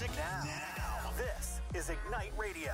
music now. This is Ignite Radio.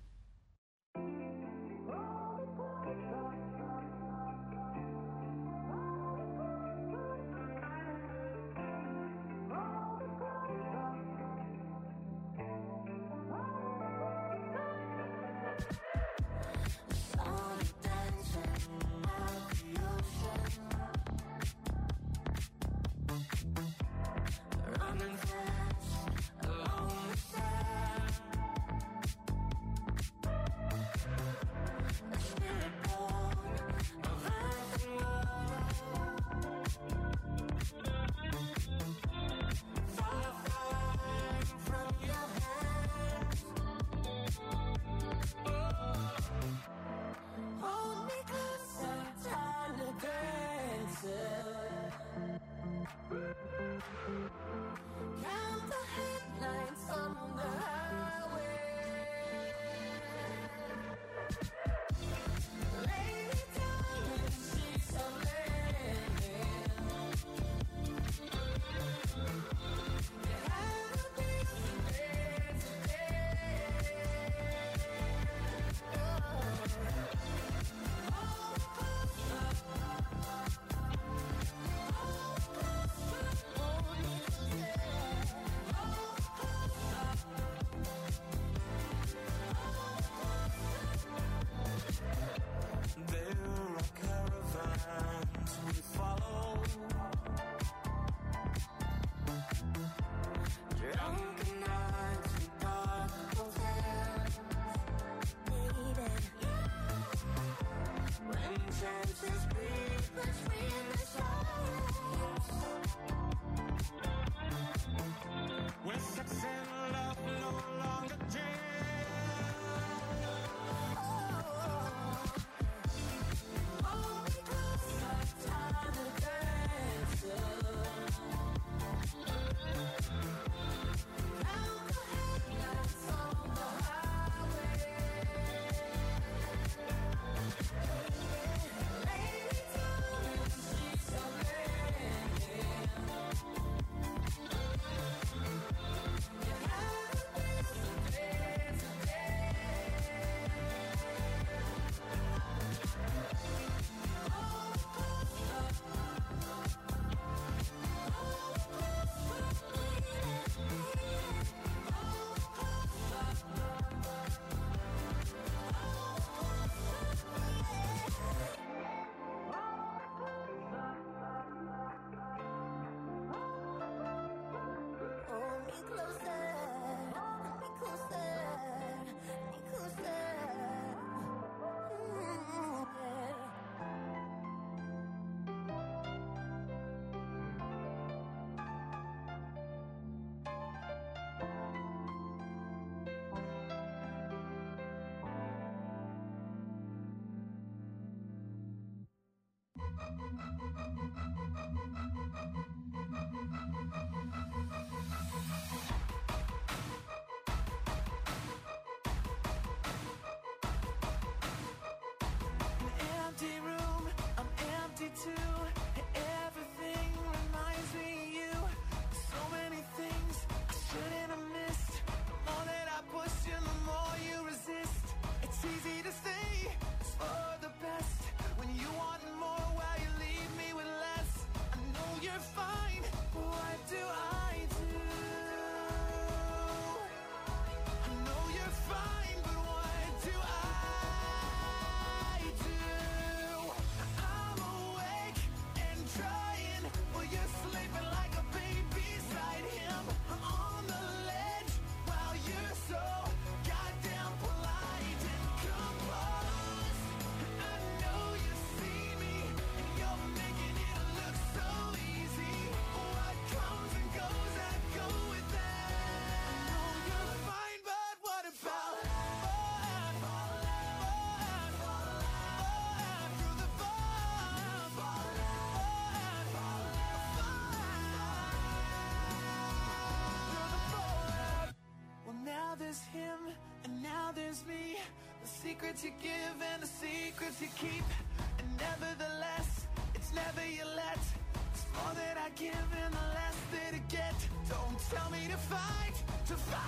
secrets you give and the secrets you keep. And nevertheless, it's never you let. It's more that I give and the less that I get. Don't tell me to fight, to fight.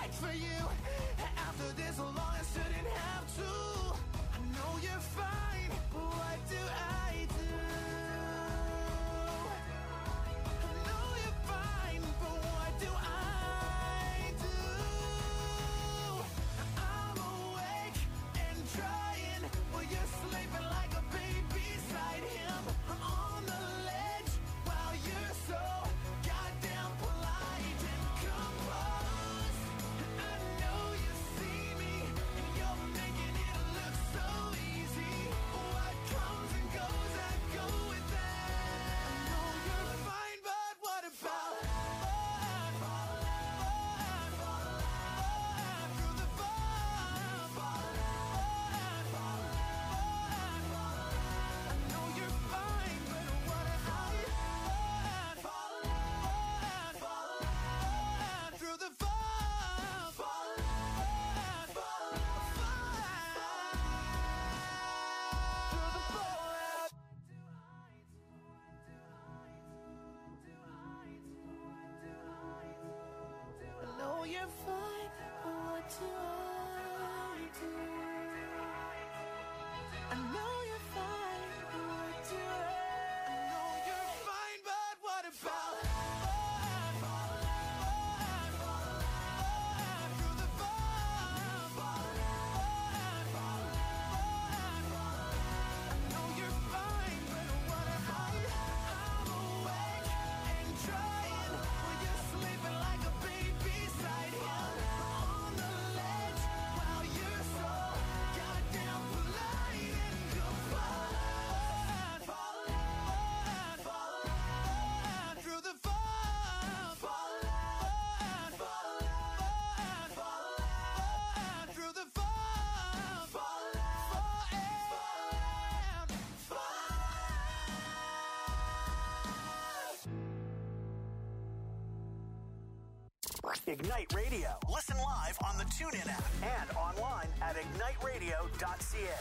Ignite Radio. Listen live on the TuneIn app and online at igniteradio.ca.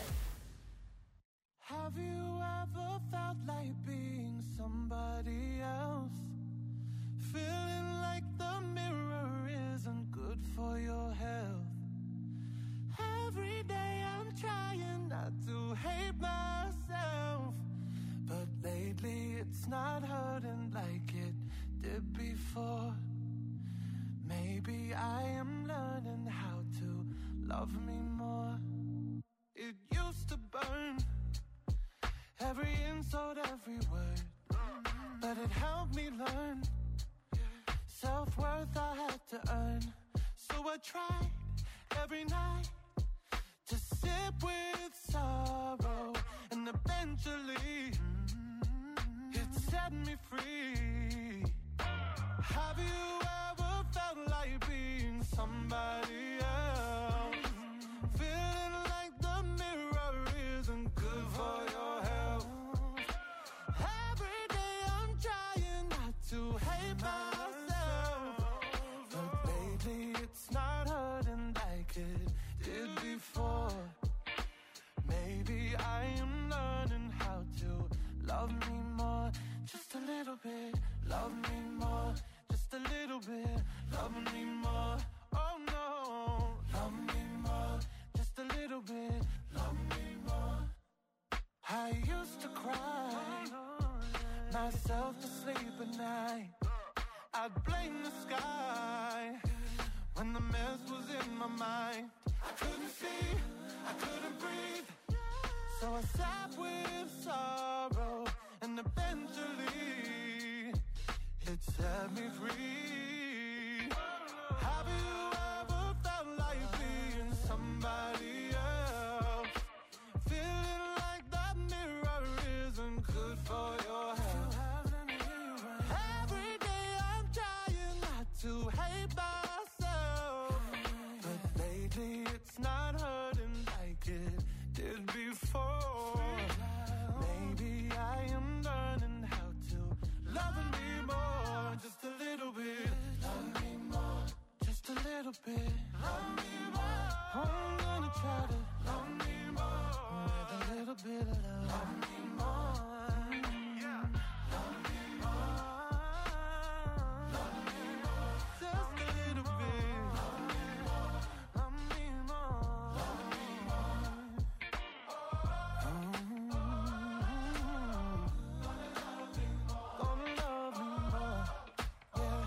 Have you ever felt like being somebody else? Feeling like the mirror isn't good for your health. Every day I'm trying not to hate myself, but lately it's not hurting like it did before. Maybe I am learning how to love me more. It used to burn, every insult, every word, but it helped me learn. Self-worth I had to earn, so I tried every night to sip with sorrow, and eventually it set me free. Have you ever felt like being somebody else? Feeling like the mirror isn't good for your health. Every day I'm trying not to hate myself, but lately it's not hurting like it did before. Maybe I am learning how to love me more, just a little bit. Love me more, just a little bit. Love me more, oh no. Love me more, just a little bit. Love me more. I used to cry myself to sleep at night. I'd blame the sky when the mess was in my mind. I couldn't see, I couldn't breathe, so I sat with sorrow, and eventually it set me free. Have you ever felt like being somebody else? Feeling like that mirror isn't good for your health. Every day I'm trying not to hate myself, but lately it's not hurting like it did before. Maybe I am learning how to love me more, just a little bit. Love me more, just a little bit. Love me more. I'm gonna try to love me more with a little bit of love. Love me more. Yeah. Love me more. Love me more. Just a little bit. Love me more. Love me more. Love me more. Gonna love me more. Yeah.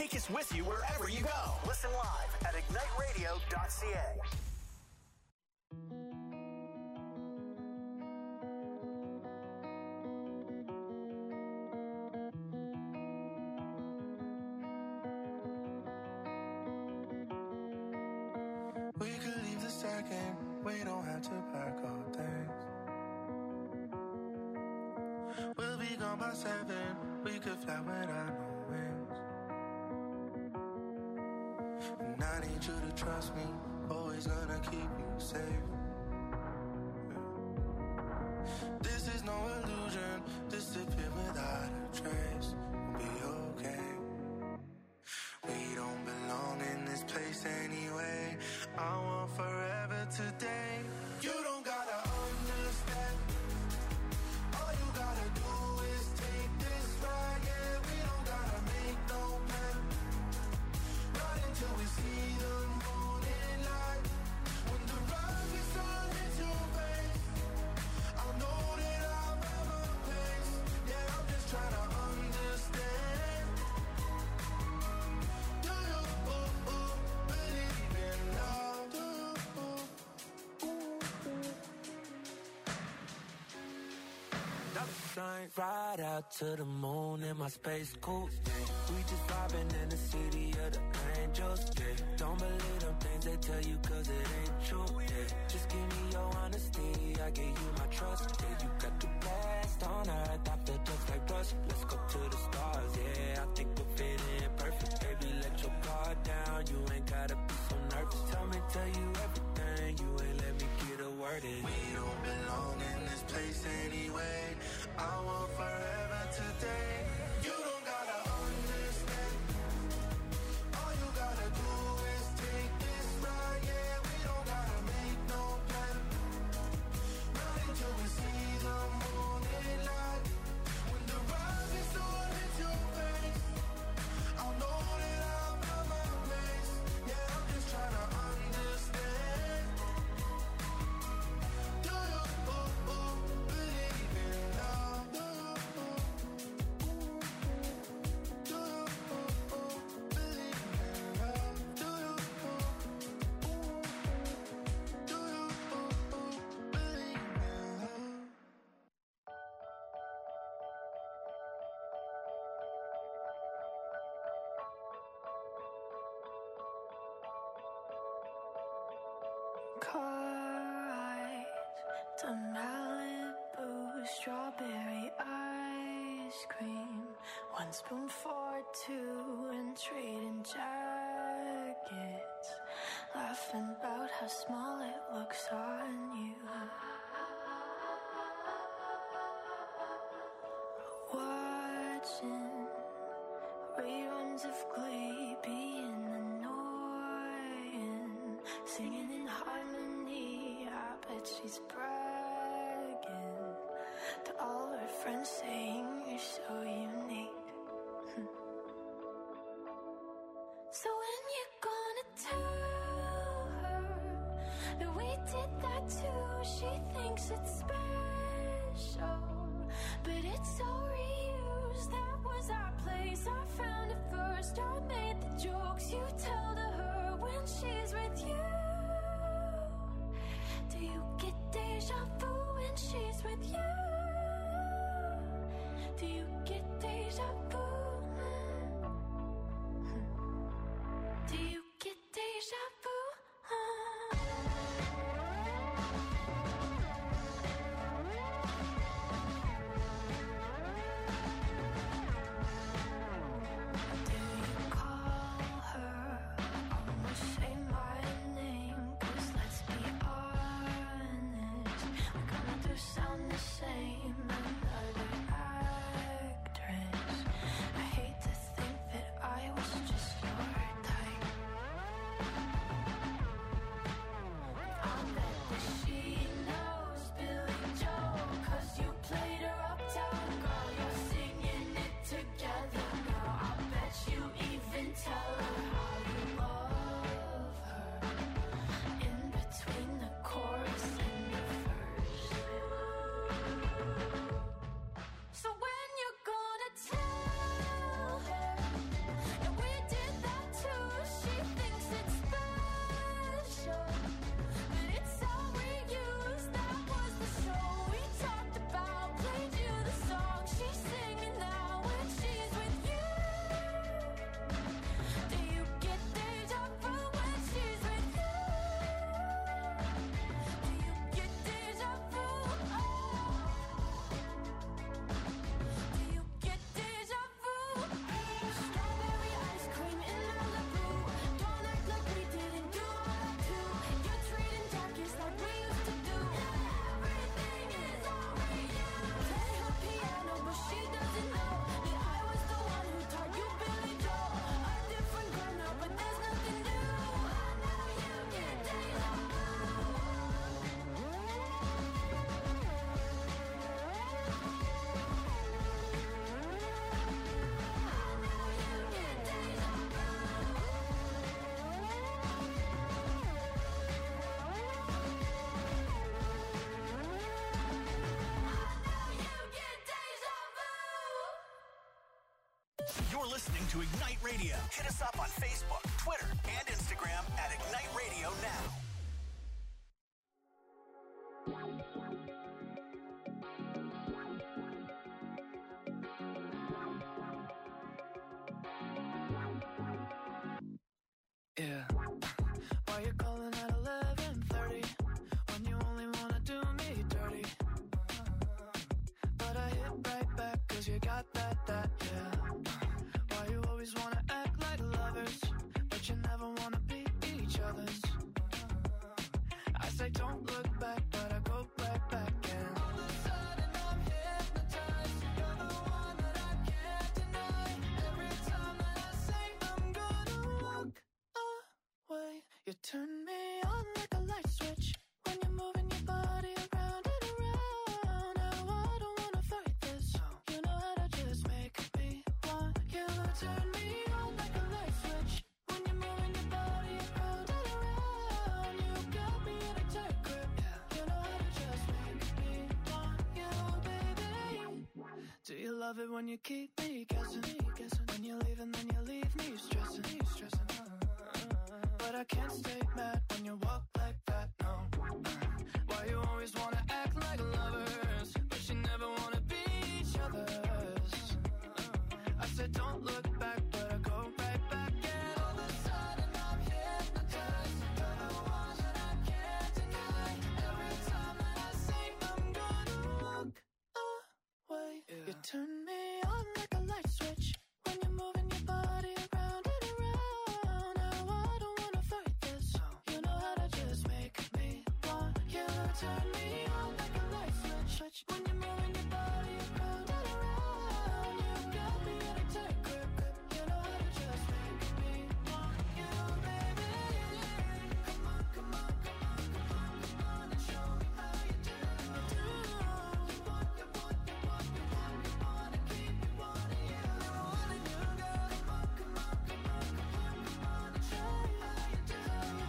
Take us with you wherever you go. Listen live at igniteradio.ca. We could leave the second, we don't have to pack all things. We'll be gone by 7, we could fly without no wings. And I need you to trust me, always gonna keep you safe. This is no illusion, disappear without a trace. We'll be okay. We don't belong in this place anyway. I want forever today. You don't gotta understand. All you gotta do is take this ride. Yeah, we don't gotta make no plan. Right until we see the morning light. When the rising sun hits your face, I'll know that I've ever placed. Yeah, I'm just trying to understand. Do you believe in love? Do you? Night ride out to the moon in my space coupe. We just vibing in the city of the angels. Yeah. Don't believe them things they tell you 'cause it ain't true. Yeah. Just give me your honesty, I give you my trust. Yeah, you got the best on earth, I feel just like rust. Let's go to the stars, yeah, I think we'll fit in perfect. Baby, let your guard down, you ain't gotta be so nervous. Tell you everything, you ain't let me get a word in. We don't belong in this place anyway. I want forever today. You don't gotta understand. All you gotta do is take this ride. Yeah, we don't gotta make no plan. Right until we see the morning light. When the rising sun hits your face, I'll know that I've got my place. Yeah, I'm just trying to understand. Do you believe in love? Do you believe in love? Do you believe in love? Car ride to Malibu, strawberry ice cream. 1 spoon for 2 and trading jackets. Laughing about how small it looks on you. Watching reruns of Glee, being annoying. Singing in harmony, I bet she's bragging to all her friends, saying you're so unique. So when you gonna tell her that we did that too? She thinks it's special, but it's so reused. That was our place, I found it first. I made the jokes you tell to her when she's with you. Do you get deja vu when she's with you? Do you get deja vu? Do you get deja vu? Do you call her You're listening to Ignite Radio. Hit us up on Facebook, Twitter, and Instagram at Ignite Radio Now. Yeah. Why you calling at 11:30 when you only wanna do me dirty? But I hit right back 'cause you got that, yeah. Why you always wanna act like lovers, but you never wanna be each other's? I say don't look back, but I go right back and all of a sudden I'm hypnotized. You're the one that I can't deny. Every time that I say I'm gonna walk away, you turn me on like a light switch when you're moving your body around and around. Now I don't wanna fight this. You know how to just make me want you. Turn me on like a light switch when you're moving your body around and around. You got me in a tight grip. You know how to just make me want you, baby. Do you love it when you keep me guessing? When you leave and then you leave me stressing. But I can't stay mad when you walk like that, no. Why you always wanna act like lovers, but you never wanna be each other's? I said don't look back, but I go right back and all of a sudden I'm hypnotized. You're the one that I can't deny. Every time that I say I'm gonna walk away, you turn me on like a light switch when you're moving your body around and around. Now I don't wanna fight this. You know how to just make me want you. Turn me on like a light switch when you're moving your body around and around. You got me in a tight grip. You know how to just make me want you, baby. Come on, come on, come on, come on, come on and show me how you do. You want, you want, you want, you want, you wanna keep me wanting you. Wanting you, girl. Come on, come on, come on, come on, come on and show me how you do.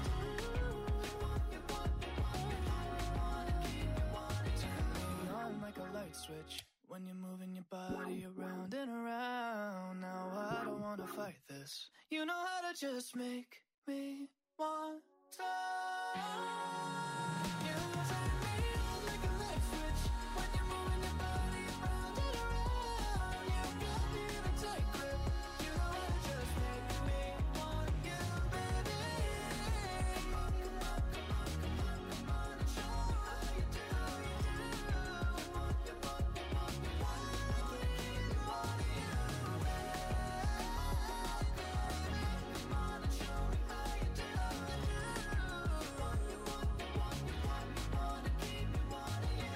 You want, you want, you want, you want, you wanna keep me wanting you. Turn me on like a light switch when you're moving your body around and around. Now I don't wanna fight this. You know how to just make me want to. You turn me on like a light switch when you're moving your body around and around. You got me in a tight grip. You know how to just make me want you, baby. Come on, come on, come on, come on, come on and show me how you do. You want, you want, you want, you want, you wanna keep me wanting you, baby. Come on and show me how you do. You want, you want, you want, you want, you wanna keep me wanting you.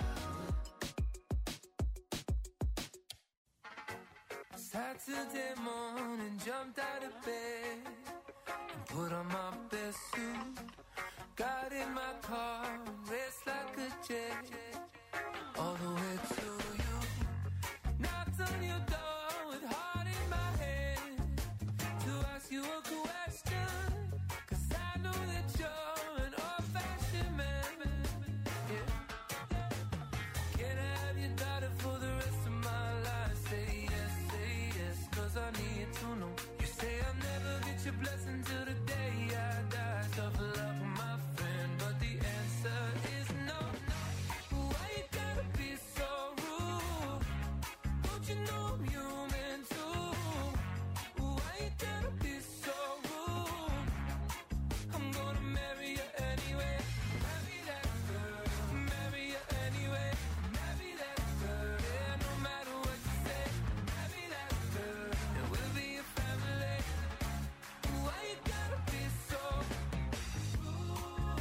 Saturday morning, jumped out of bed and put on my best suit. Got in my car and raced like a jet all the way to you. Knocked on your door with heart in my hand to ask you a question, 'cause I know that you're an old-fashioned man. Yeah. Can I have your daughter for the rest of my life? Say yes, 'cause I need to know. You say I'll never get your blessing till the day I die. Tough love for my friend, but the answer is no. Why you gotta be so rude? Don't you know I'm human too? Why you gotta be so rude? I'm gonna marry you anyway. Marry that girl. Marry you anyway. Marry that girl. Yeah, no matter what you say. Marry that girl. And we'll be a family. Why you gotta be so rude?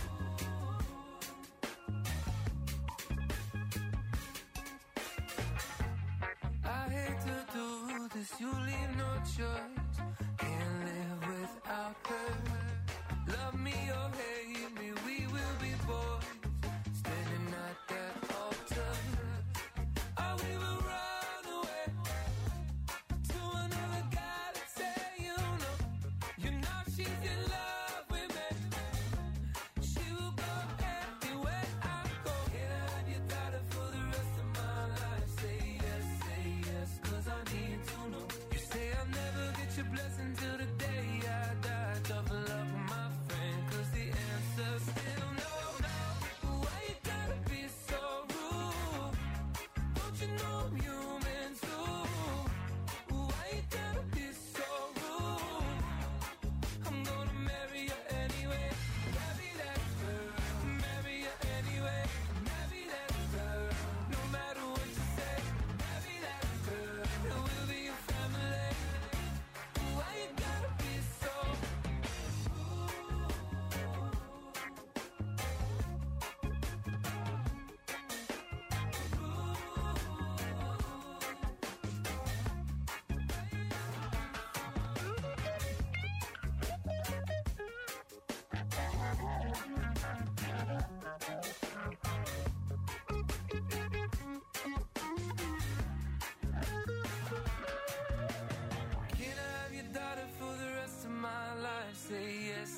I hate to do this, you leave no choice. Can't live without her. Love me or hate me, we will be boys. Standing at that altar. Or we will run away to another guy that say you know she's in love with me. She will go anywhere I go. Can I have your daughter for the rest of my life? Say yes, 'cause I need to know. You say I'll never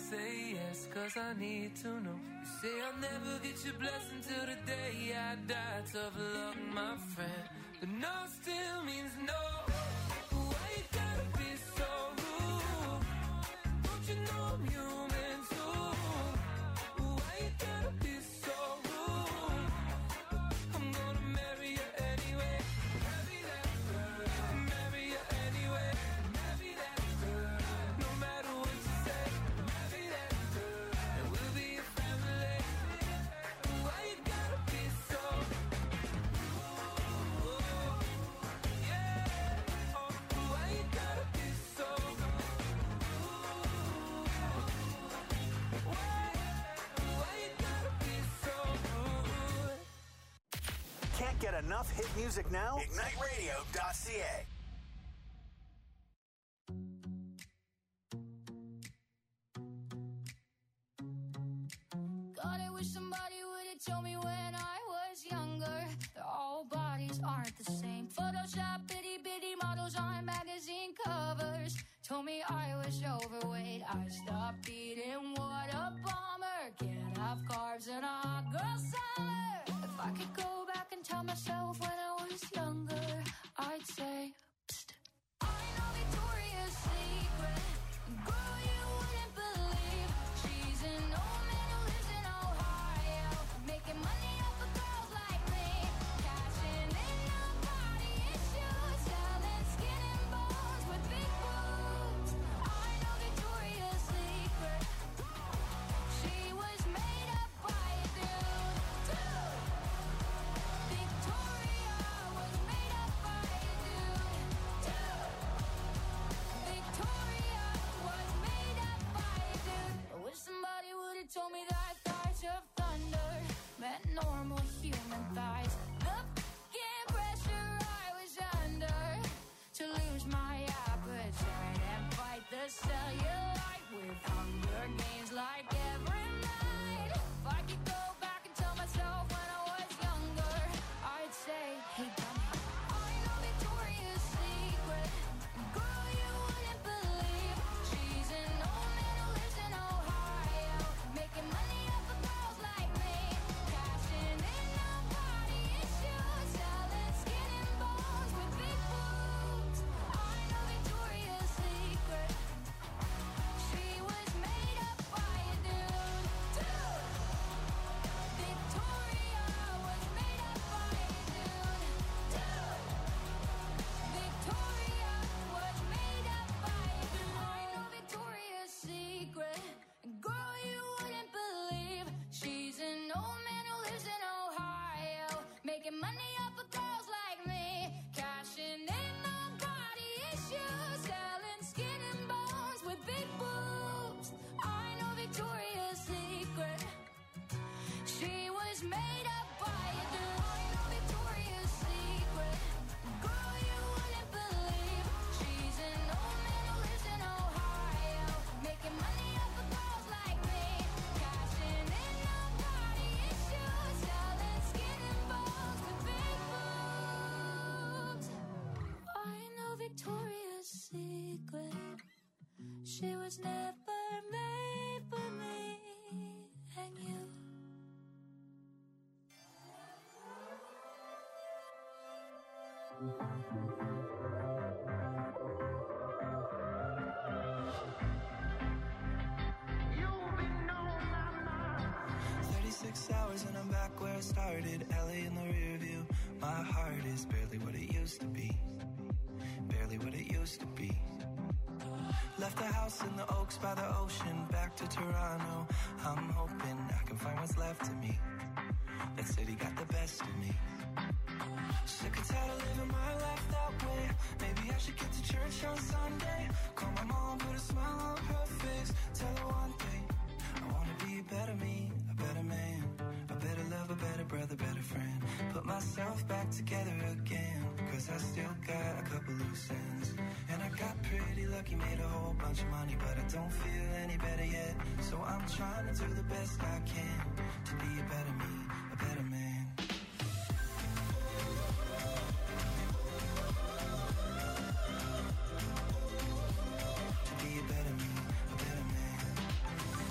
say yes, cause I need to know. You say I'll never get your blessing till the day I die. Tough luck, my friend, but no still means no. Why you gotta be so rude? Don't you know I'm human too? Why you gotta be so rude? I'm gonna marry you anyway. Marry that girl. Marry you anyway. Marry that girl. No matter what you say. Marry that girl. And we'll be a family. Why you gotta be so rude? Yeah. Oh, why you gotta be so rude? Why you gotta be so rude? Can't get enough hit music now? IgniteRadio.ca. God, I wish somebody would have told me when I was younger that all bodies aren't the same. Photoshop itty bitty models on magazine covers told me I was overweight. I stopped eating, what a bummer. Can't have carbs in a hot girl summer. If I could go back and tell myself when I was younger, I'd say, psst, I know Victoria's Secret. Girl, you wouldn't believe she's an old man who lives in Ohio, making money off of girls like me, cashing in on body issues, selling skin and bones with big boobs. I know Victoria's Secret. She was made up by a dude, too. Victoria was made up by a dude, too. Victoria was made up by a dude. I wish somebody would have told me that thighs of thunder meant normal human thighs. The f***ing pressure I was under to lose my appetite and fight the cellulite with Hunger Games like every night. If I could go back and tell myself when I was younger, I'd say, hey, dummy, I know Victoria's Secret. Girl, you wouldn't believe she's an old man who lives in Ohio, making money off of girls like me, cashing in on body issues, selling skin and bones with big boobs. I know Victoria's Secret. She was made up by a dude, too. Victoria was made up by a dude, too. Victoria was made up by a dude. I know Victoria's Secret. Girl, you wouldn't believe she's an old man who lives in Ohio, making money off of girls like me, cashing in on body issues, selling skin and bones with big boobs. I know Victoria's Secret. She was made up by a dude. I know Victoria's Secret. Girl, you wouldn't believe she's an old man who lives in Ohio, making money off of girls like me, cashing in on body issues, selling skin and bones with big boobs. I know Victoria's Secret. She was never made for me and you. You've been on my mind. 36 hours and I'm back where I started. LA in the rear view. My heart is barely what it used to be. Barely what it used to be. Left the house in the Oaks by the ocean. Back to Toronto. I'm hoping I can find what's left of me. That city got the best of me. Sick and tired of living my life that way. Maybe I should get to church on Sunday. Call my mom, put a smile on her face. Tell her one thing, I wanna be a better me, a better man, a better love, a better brother, better friend. Put myself back together again, cause I still got a couple loose ends. And I got pretty lucky, made a whole bunch of money, but I don't feel any better yet. So I'm trying to do the best I can to be a better me, a better man. To be a better me, a better man.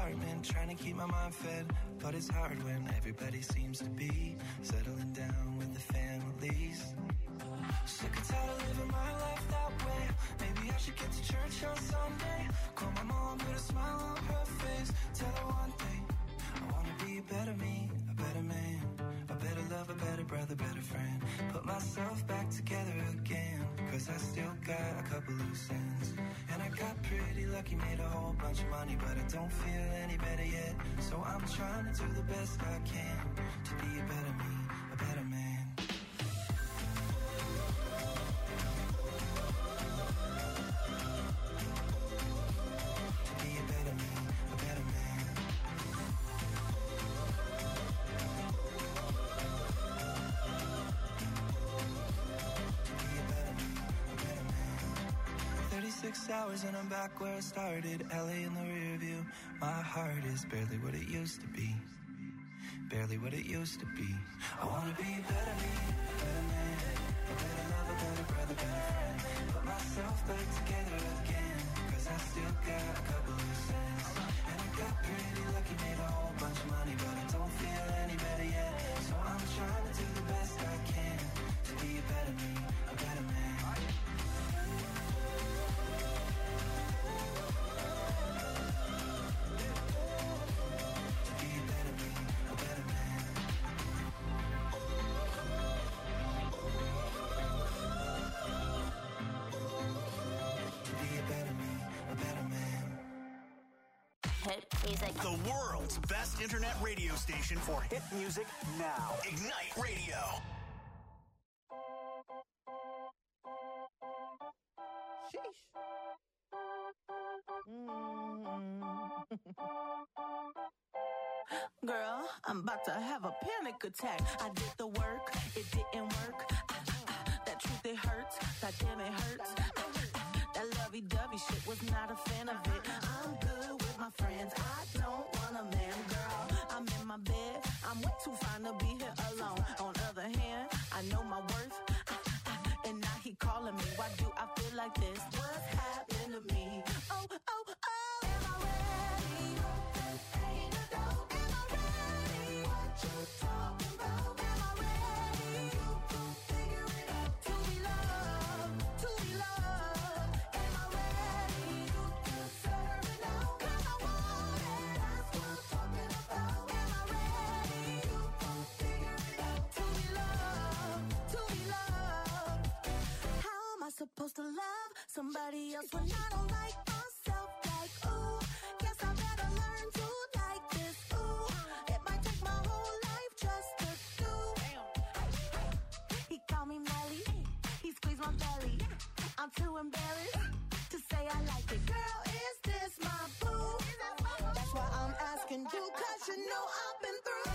apartment, trying to keep my mind fed. But it's hard when everybody seems to be settling down with the families. Sick and tired of living my life that way. Maybe I should get to church on Sunday. Call my mom, put a smile on her face. Tell her one thing, I wanna be a better me, a better man, a better love, a better brother, better friend. Put myself back together again, cause I still got a couple loose ends. And I got pretty lucky, made a whole bunch of money, but I don't feel any better yet. So I'm trying to do the best I can to be a better me, a better man. Hours and I'm back where I started, LA in the rear view. My heart is barely what it used to be, barely what it used to be. I wanna be a better me, a better man, a better love, a better brother, better friend. Put myself back together again, cause I still got a couple loose ends. And I got pretty lucky, made a whole bunch of money, but I don't feel any better yet. So I'm trying to do the best I can to be a better me, a better man. Hit music. The world's best internet radio station for hit music now. Ignite Radio. Sheesh. Girl, I'm about to have a panic attack. I did the work, it didn't work. That truth, it hurts. That damn, it hurts. That lovey-dovey shit was not a fan of it. I'm good with my friends. I don't want a man, girl. I'm in my bed. I'm way too fine to be here alone. On the other hand, I know my worth. And now he calling me. Why do I feel like this? What's happened to me? Oh, oh, oh. Am I ready? Ain't a doubt. Am I ready? What you talking about? Am I ready? You can figure it out. To be loved. To be loved. Am I ready? You can serve it out. 'Cause I want it. That's what I'm talking about. Am I ready? You can figure it out. To be loved. To be loved. How am I supposed to love somebody else when I don't like myself? Like, ooh, guess I better learn to like this. Ooh, it might take my whole life just to do. He called me Melly, he squeezed my belly. I'm too embarrassed to say I like it. Girl, is this my boo? That's why I'm asking you, 'cause you know I've been through.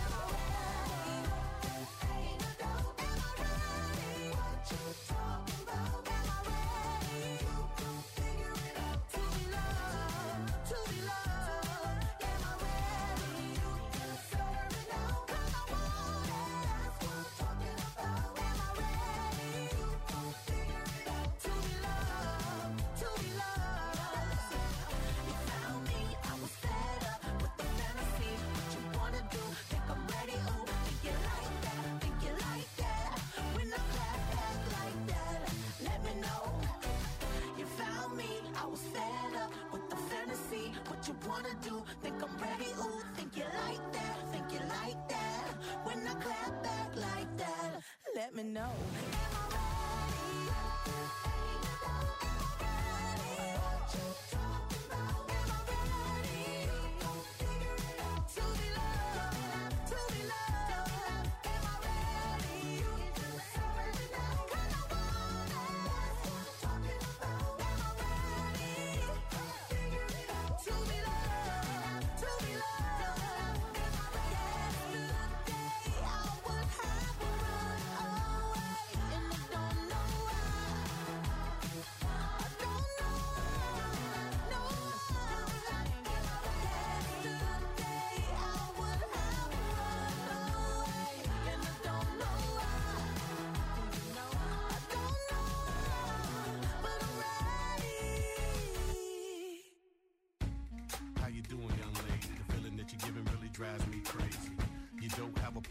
Ain't a doubt. Am I ready? What you talking about? Am I ready? You can figure it out. To be loved. To be loved. Am I ready? You can serve it out. 'Cause I want it. That's what I'm talking about. Am I ready? You can figure it out. To be loved. To be loved. You found me. I was fed up with the fantasy. What you wanna do? Think I'm ready? Ooh, think you like that? Think you like that? When I clap back like that, let me know. You found me. I was fed up with the fantasy. What you wanna do? Think I'm ready? Ooh, think you like that? Think you like that? When I clap back like that, let me know. Am I ready? Ain't a doubt. Am I ready? What you talking about? Am I ready? You gon' figure it out. To be loved. To be loved. Am I ready? You can serve it out. 'Cause I want it. That's what I'm talking about. Am I ready? You gon' figure it out. To be loved. To be loved. Am I ready? Yesterday I would have run away.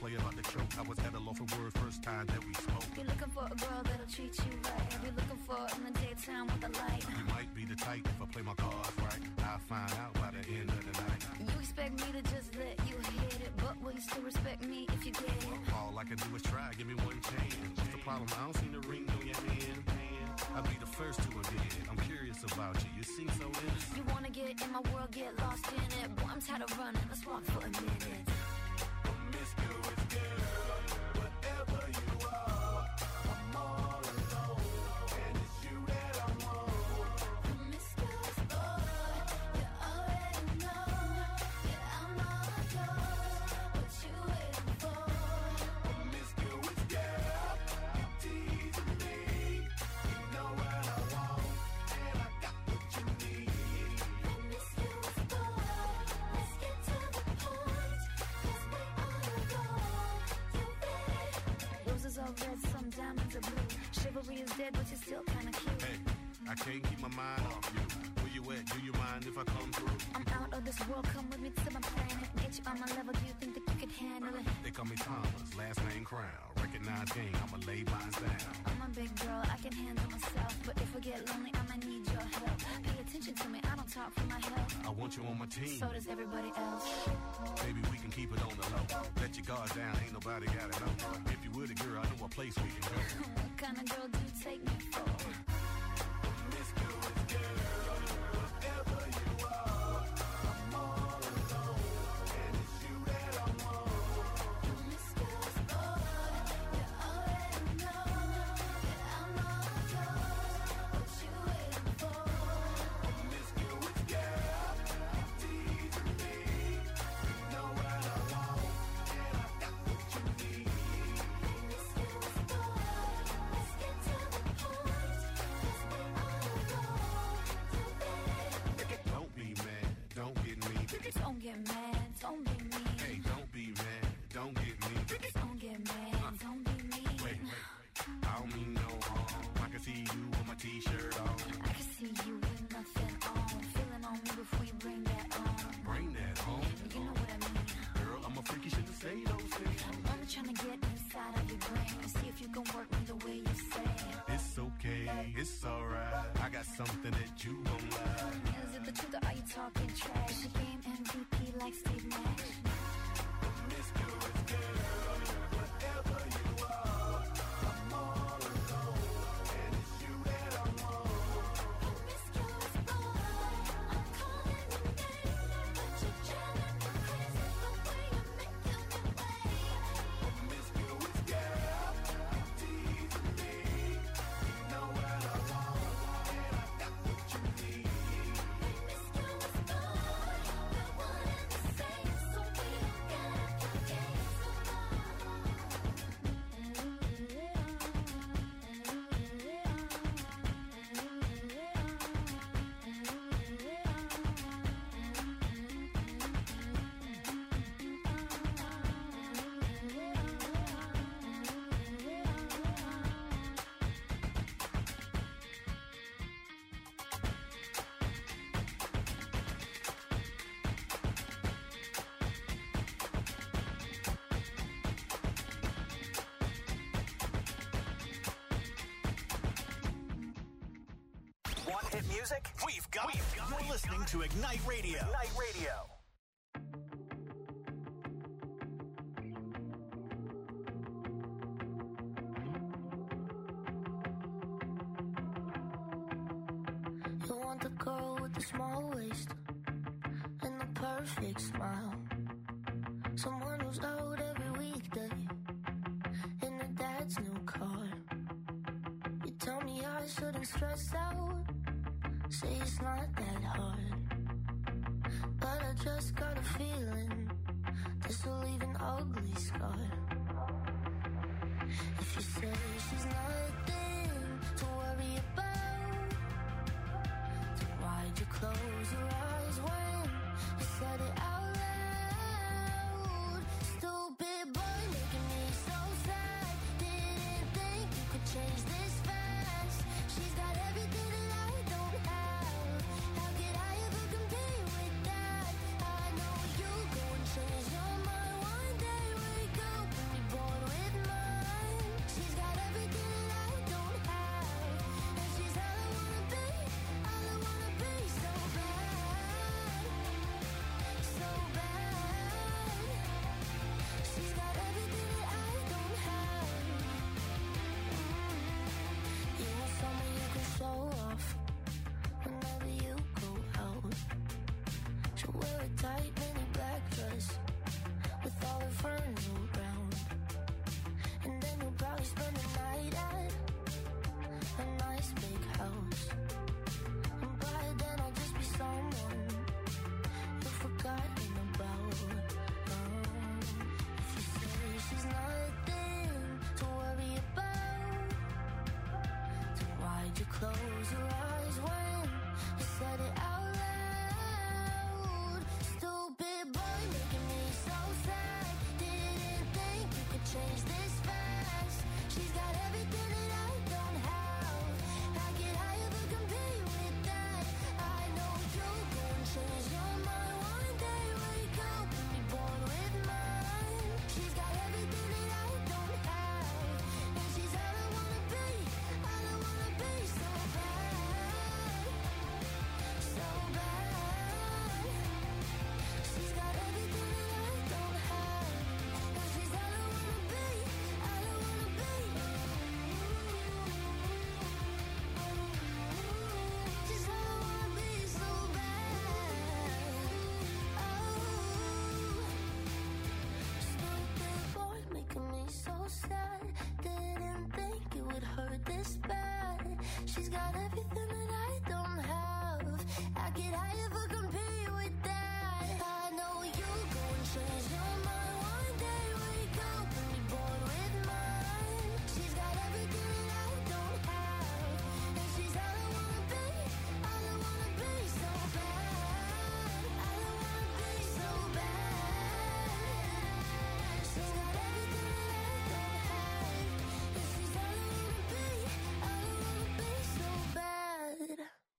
play about the choke. I was at a loss for words first time that we spoke. You're looking for a girl that'll treat you right. You're looking for in the daytime with a light. You might be the type if I play my cards right. I'll find out by the end of the night. You expect me to just let you hit it, but will you still respect me if you get it? All I can do is try, give me one chance. What's the problem? I don't see the ring on your hand. I'll be the first to admit it. I'm curious about you. You seem so innocent. You wanna get in my world, get lost in it. Boy, I'm tired of running. Let's walk for a minute. Promiscuous girl, whatever you are, I'm all alone, and it's you that I want. Promiscuous boy, you already know. Yeah, I'm all yours. What you waiting for? Promiscuous girl, you teasing me. You know what I want, and I got what you need. Promiscuous boy, let's get to the point. 'Cause we on a roll. You ready? Roses are red, some diamonds are blue. Chivalry is dead, but you're still kinda cute. Hey, I can't keep my mind off you. Where you at? Do you mind if I come through? I'm out of this world, come with me to my planet. Nature on my level, do you think that you could handle it? They call me Thomas, last name Crown. Recognize game, I'ma lay mine down. I'm a big girl, I can handle myself. But if I get lonely, I'ma need your help. Pay attention to me, I don't talk for my health. I want you on my team. So does everybody else. Baby, we can keep it on the low. Let your guard down, ain't nobody gotta know. If you with a girl, I know a place we can go. What kind of girl do you take me for? Promiscuous girl, whatever you are, I'm all alone, and it's you that I want. Promiscuous boy, you already know. Yeah, I'm all yours. What you waiting for? Promiscuous girl, you teasing me. You know what I want, and I got what you need. Promiscuous boy, let's get to the point. 'Cause we on a roll. You ready? Don't be mad, don't get me. Don't get mad, don't be mean. Hey, don't be mad, don't get me. Don't get mad, don't be mean. Wait, I don't mean no harm. I can see you with my t-shirt on. I can see you with nothing on. Feeling on me before you bring that on. Bring that home. You know what I mean. Girl, I'm a freaky, shouldn't say those things. I'm only trying to get inside of your brain and see if you can work me the way you say. It's okay, it's alright. I got something that you gon' like. Is it the truth or are you talking trash? You game MVP like Steve Nash. Promiscuous girl, whatever you are, I'm all alone, and it's you that I want. Promiscuous boy, I'm calling your name, but you're driving me crazy the way you're making me wait. Promiscuous girl, you teasing me. You know what I want, and I got what you need. Promiscuous boy, we're one and the same, so we don't gotta play games Want hit music? We've got it. You're listening to Ignite Radio. Ignite Radio. You want the girl with the small waist and the perfect smile. Someone who's out every weekday in her dad's new car. You tell me I shouldn't stress out, say it's not that hard. But I just got a feeling this will leave an ugly scar. If you say she's nothing to worry about, then why'd you close your eyes when you said it out loud? Stupid boy making me so sad. Didn't think you could change this fast. She's got everything that I don't have. How could I ever compare with that? I know you go and change your mind one day. Wake up turn around. And then you'll probably spend the night at a nice big house. And by then I'll just be someone you've forgotten about. If you say she's nothing to worry about, then why'd you close your eyes when you said it out loud? Stupid boy making me so sad. Didn't think you could change this fast. She's got everything that I don't have. How could I ever compete with that? I know you're gonna change your mind one day. Wake up and be bored with mine. She's got everything that I don't have, and she's all I wanna be. All I wanna be so bad, so bad. She's got everything that I don't have, and she's all I wanna be. All I wanna be. She's all I wanna be so bad. Stupid boy making me so sad. Didn't think it would hurt this bad. She's got everything that I don't have. How could I ever compete with that? I know you're gonna change your mind one day. Wake up and be bored with mine. She's got everything that I don't have, and she's all I wanna be. All I wanna be so bad. All I wanna be so bad. She's got everything that I don't have, and she's all I wanna be. All I wanna be so bad.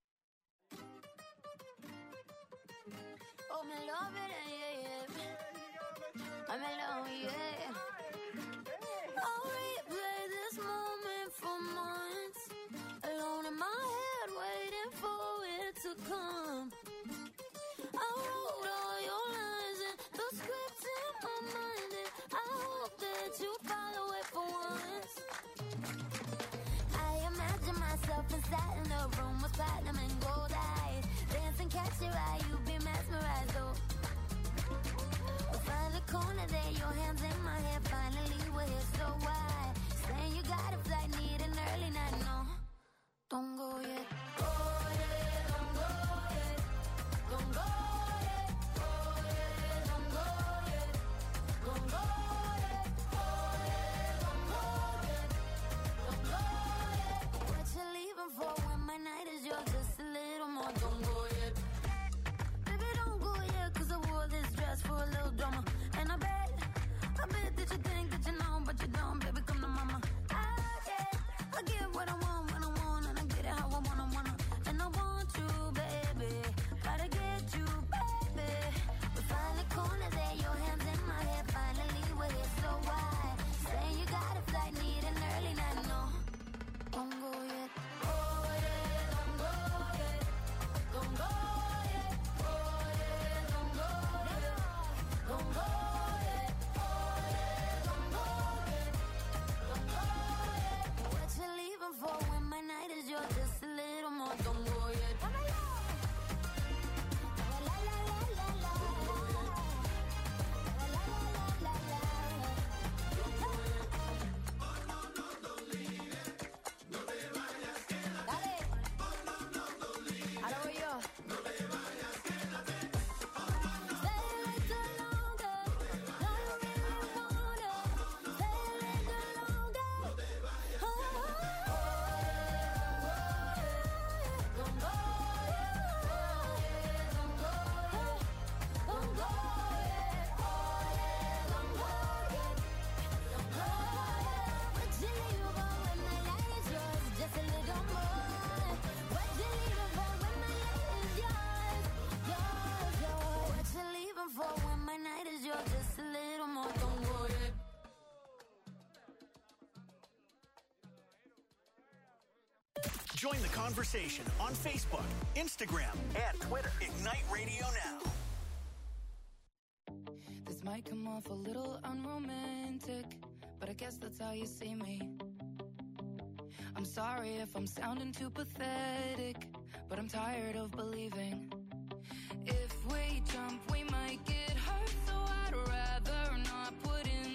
Oh, me love it, yeah, yeah. I'm alone, yeah. I'll replay this moment for months, alone in my head, waiting for it to come. I wrote all your lines and the scripts in my mind, and I hope that you follow it for once. I imagine myself inside in a room with platinum and gold eyes. Dance and catch your eye, you be mesmerized, oh. We'll find a corner there, your hands in my hair. Finally we're here, so why? Saying you got a flight, need an early night, no. Don't go yet. Go yet, don't go yet. Don't go yet. Go yet, don't go yet. Don't go yet. Go yet, don't go yet. Don't go yet. What you leaving for when my night is yours? Just a little more. Don't go yet. Baby, don't go yet, 'cause I wore this dress for a little drama. And I bet that you think that you know, but you don't. Baby, come to mama. I get what I want when I want, and I get it how I wanna. And I want you, baby. Gotta get you, baby. We find the corner there, your hands in my hair. Finally we're here, so why? Saying you got a flight, need an early night, no. Don't go yet. Go yet, don't go yet. Don't go yet. Go yet, don't go yet. Don't go yet. Go yet, don't go yet. Don't go yet. What you leaving for when my night is yours? Just a little more. Don't go yet. La la la la la la. La la la la la la. Dale. Ahora voy yo. Stay a little longer. No, you really wanna. Stay a little longer. Don't go yet. Don't go yet. Don't go yet. Don't go yet. Don't go yet. What you leaving for when my night is yours? Just a little more. What you leaving for when my night is yours? Yours, yours. What you leaving for when my night is yours? Just a little more. Don't go yet. Join the conversation on Facebook, Instagram, and Twitter. Ignite Radio Now. This might come off a little unromantic, but I guess that's how you see me. I'm sorry if I'm sounding too pathetic, but I'm tired of believing. If we jump, we might get hurt, so I'd rather not put in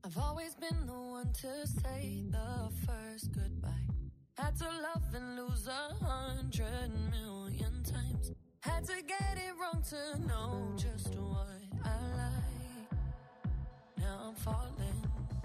I've always been the one to say the first goodbye. Had to love and lose 100 million times. Had to get it wrong to know just what I like. Now I'm falling.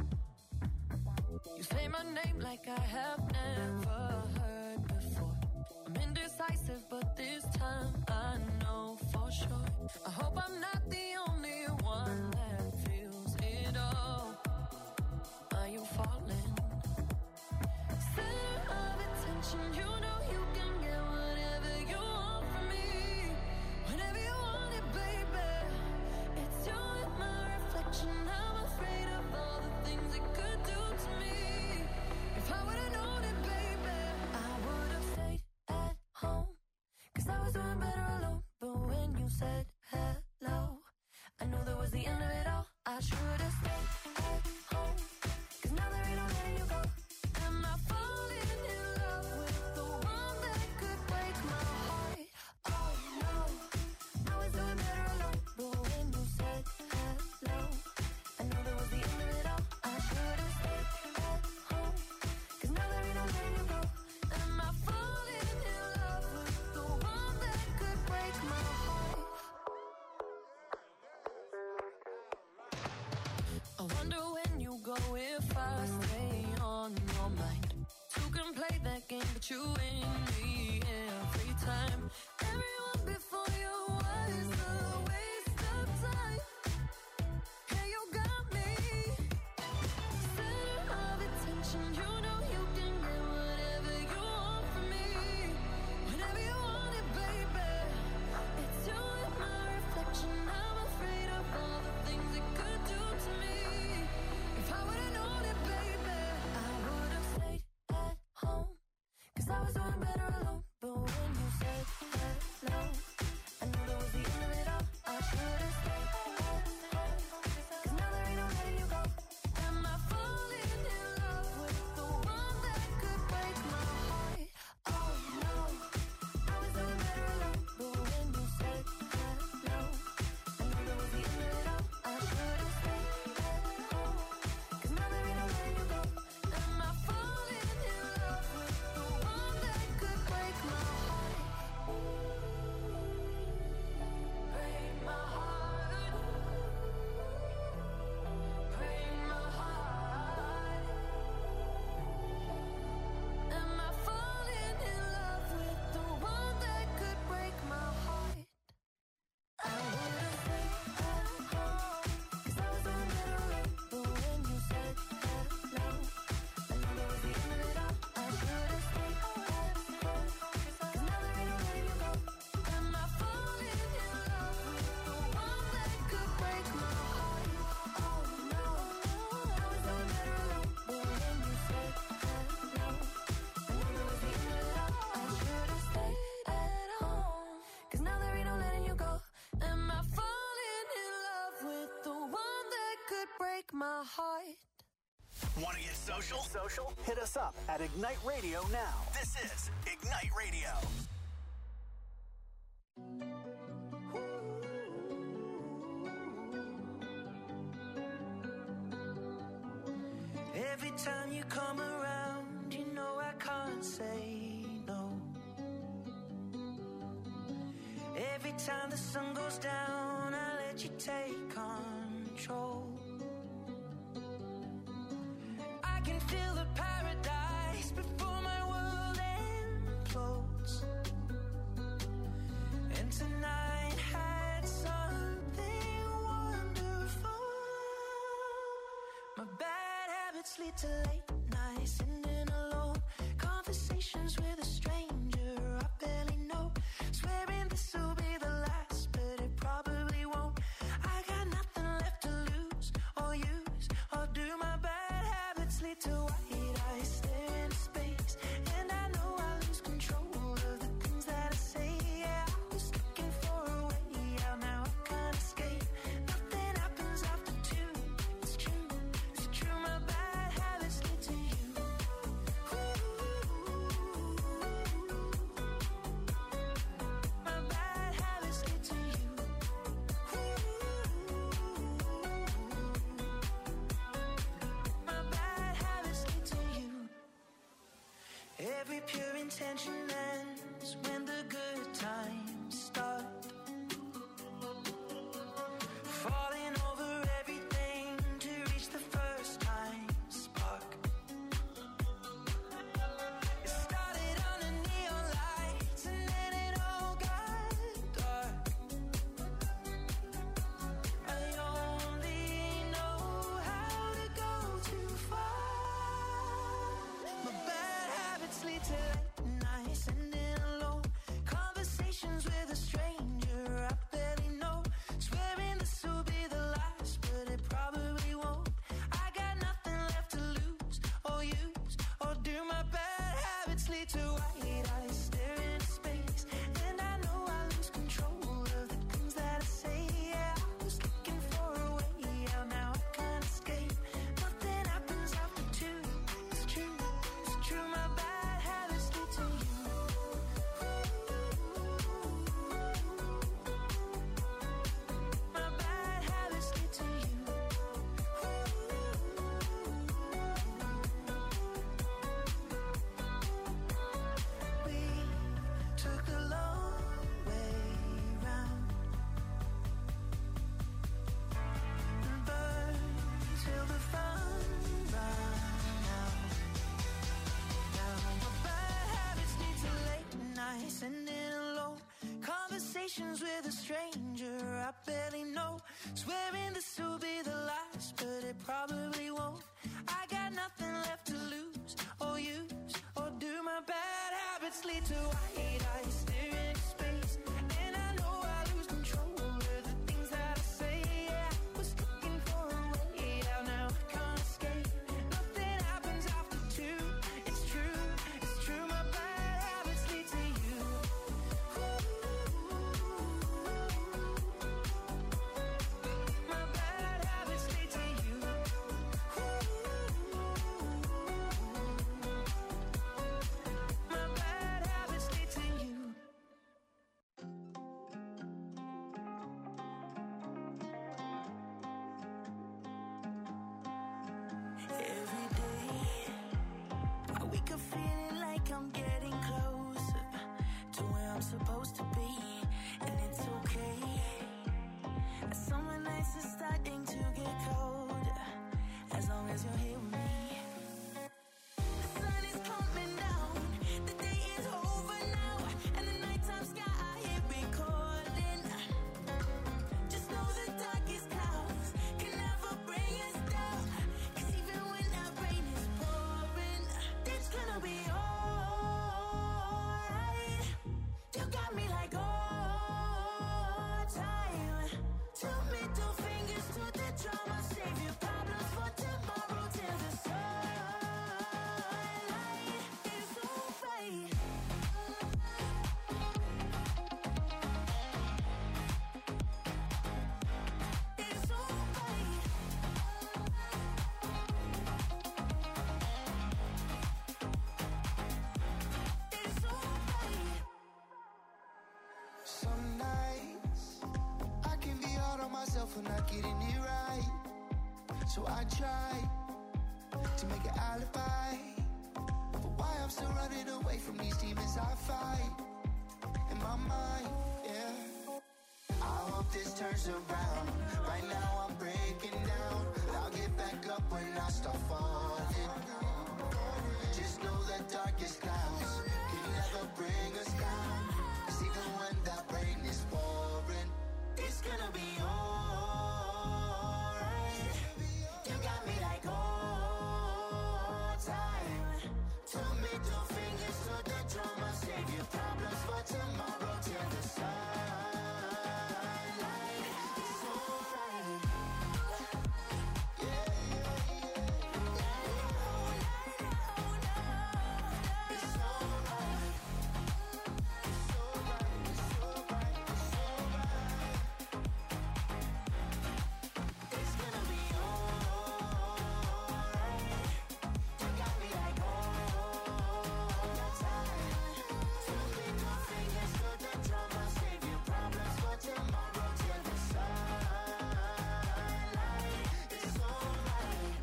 You say my name like I have never heard before. I'm indecisive, but this time I know for sure. I hope I'm not the only one that feels it all. Are you falling? Center of attention, you know you can get whatever you want from me. Whenever you want it, baby. It's you and my reflection. I'm afraid of all the things it could do to me. If I would've known it, baby, I would've stayed at home. 'Cause I was doing better alone. But when you said hello, I knew that was the end of it all. I should've stayed at home. 'Cause now there ain't no letting you go. Am I falling in love with the one that could break my heart? Oh no, I was doing better alone. But when you said hello, I knew that was the end of it all. I should've stayed at home. 'Cause now there ain't no letting you go. Am I falling in love with the one that could break my heart? I wonder when you go if I stay on your mind. Two can play that game, but you win me every time. Everyone before you was a waste of time. Yeah, you got me. Center of attention, you know you can get whatever you want from me. Whenever you want it, baby. It's you and my reflection. I'm afraid of all the things it could do to me. If I would've known it, baby, I would've stayed at home. 'Cause I was doing better alone. But when you said hello, I knew that was the end of it all. I should've stayed at home. 'Cause now there ain't no letting you go. Am I falling in love with the one that could break my heart? Oh no, I was doing better alone. But when you said hello, I knew that was the end of it all. I should've stayed at home. 'Cause now there ain't no letting you go. Am I falling in love with the one that could break my heart? Break my heart. Break my heart. Am I falling in love with the one that could break my heart? I would've stayed at home. 'Cause I was doing better alone. But when you said hello, I knew that was the end of it all. I should've stayed at home. 'Cause now there ain't no letting you go. Am I falling in love with the one that could break my heart? Oh no, I was doing better alone. But when you said hello, I knew that was the end of it all. I should've stayed at home. 'Cause now there ain't no letting you go. Am I falling in love with the one that could break my heart? Want to get social? Hit us up at Ignite Radio now. This is Ignite Radio. Every time you come around, you know I can't say no. Every time the sun goes down, I let you take control. I can feel the paradise before my world implodes. And tonight had something wonderful. My bad habits lead to late nights, sitting alone. Conversations with a stranger I barely know. Swearing this will be the last, but it probably won't. I got nothing left to lose or use or do. My bad habits lead to white eyes staring into space. And I know I lose control of the things that I say. Yeah, I was looking for a way out, now I can't escape. Nothing happens after two. It's true, it's true. My bad habits lead to you. Ooh. My bad conversations with a stranger I barely know, swearing this will be the last, but it probably won't. I got nothing left to lose or use, or do my bad habits lead to white eyes staring into space? And I know I lose control of the things that I say. Yeah, I was looking for a way out, now I can't escape. Nothing happens after two. It's true, my bad habits lead to you. My bad habits lead to you. My bad habits lead to you. Every day I wake up feeling like I'm getting closer to where I'm supposed to be, and it's okay. Summer nights are starting to get colder, as long as you're here with me. The sun is coming down, the day is over now, and the nighttime sky here recording. Just know the darkest clouds can never bring us down, 'cause even when that rain is pouring, it's gonna be alright. You got me like all time. Two middle fingers to the drama, save your problems for tomorrow till the sunlight is alright. It's alright. It's alright. Some nights I can be hard on myself for not getting it right, so I try to make an alibi for why I'm still running away from these demons I fight in my mind. Yeah, I hope this turns around. Right now I'm breaking down. I'll get back up when I start falling. Just know the darkest clouds can never bring us down, 'cause even when that rain is pouring, It's gonna be alright. You got me like all time. Two middle fingers to the drama, save your problems for tomorrow till the sunlight. It's alright. It's alright. It's gonna be alright. You got me like all time. Two middle fingers to the drama, save your problems for tomorrow till the sunlight. It's alright.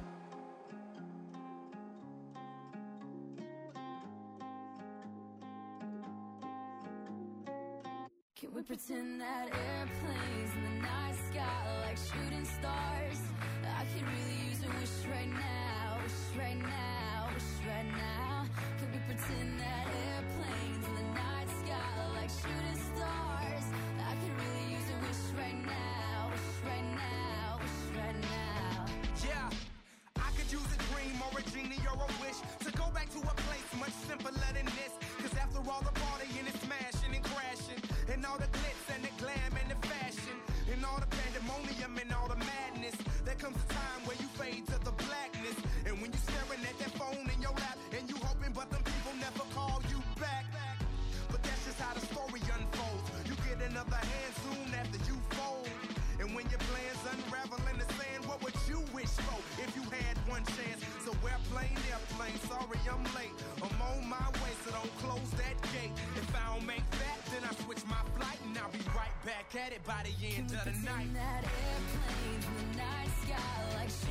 Can we pretend that airplanes in the night sky are like shooting stars? I could really use a wish right now, wish right now, wish right now. Can we pretend that airplanes in the night sky are like shooting stars? I could really use a wish right now, wish right now, wish right now. Yeah, I could use a dream or a genie or a wish to go back to a place much simpler than this. 'Cause after all the partying and smashing and crashing, and all the glitz and the glam and the fashion, and all the pandemonium and all the madness, there comes a time where you fade to the blackness. And when you're staring at that phone in your lap, and you hoping but them people never call you back. But that's just how the story unfolds. You get another hand soon after you fold. And when your plans unravel in the sand, what would you wish for if you had one chance? So airplane, sorry I'm late. I'm on my way, so don't close that gate. If I don't make that, then I switch my flight, and I'll be right back at it by the end of the night. That airplanes in the night sky like